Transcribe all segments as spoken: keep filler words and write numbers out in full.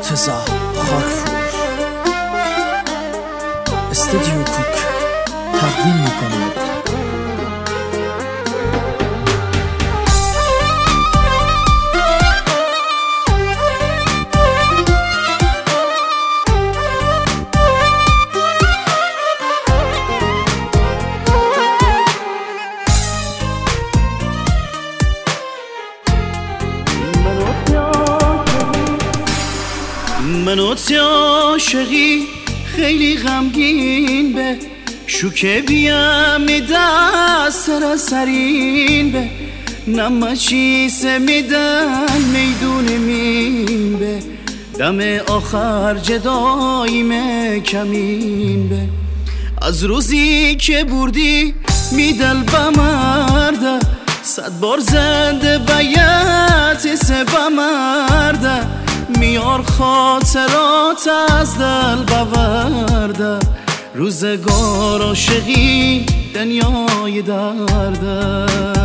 مرتضی خاکفروش استودیو کوک تقدیم میکند. منوت عاشقی خیلی غمگین به شوکه بیم دست را سرین به نما چیزه میدن میدون مین به دم آخر جداییم کمین به از روزی که بردی میدل بمرده صد بار زنده بیت سه بمرده میار خاطرات از دل بورده روزگار عاشقی دنیای درده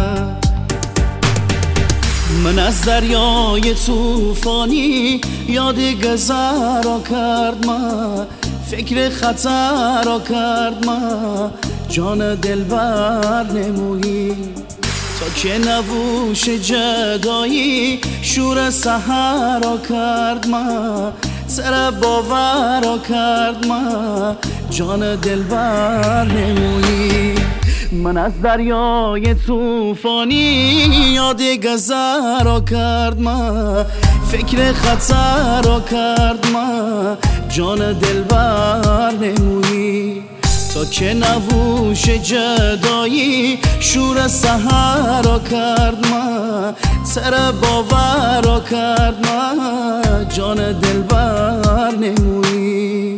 من از دریای توفانی یاد گذر را کرد ما فکر خطر را کرد ما جان دلبر نمویی تا که نووش جدایی شور سحر را کرد ما سر باور را کرد ما جان دلبر نمویی من از دریای توفانی یاد گذر را کرد ما فکر خطر را کرد ما جان دلبر نمویی تا که نووش جدایی شور سحر را کرد ما سر باور را کرد ما جان دلبر نمویی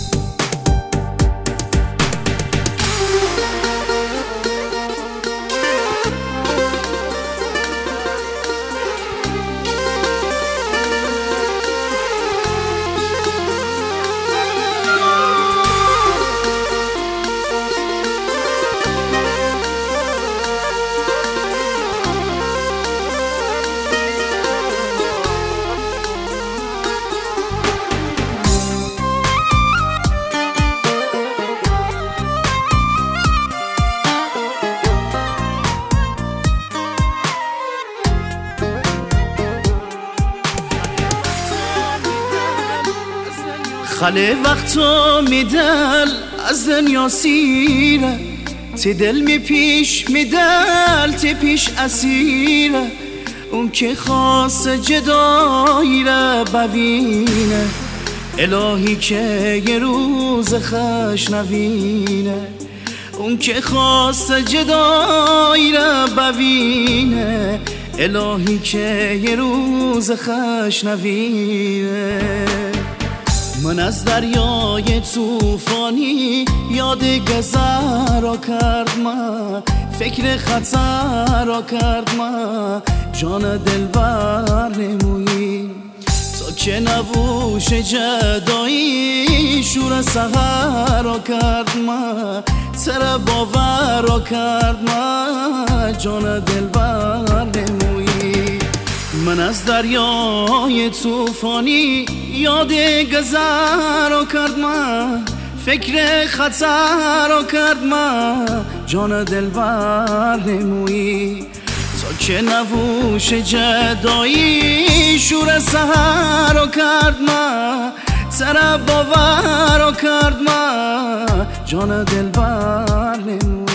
خاله وقتا میدل از دنیا سیره تی دل می پیش میدل تی پیش اسیره اون که خاص جدایی را ببینه الهی که یه روز خش نوینه اون که خاص جدایی را ببینه الهی که یه روز خش نوینه من از دریای توفانی یاد گذر را کرد ما فکر خطر را کرد ما جان دلبر نمویی تا که نووش جدایی شور سحر را کرد ما سر باور را کرد ما جان دلبر نمویی من از دریای توفانی یاد گذر را کرد ما فکر خطر را کرد ما جان دلبر نمویی تا که نووش جدایی شور سحر را کرد ما سر باور را کرد ما جان دلبر نمویی.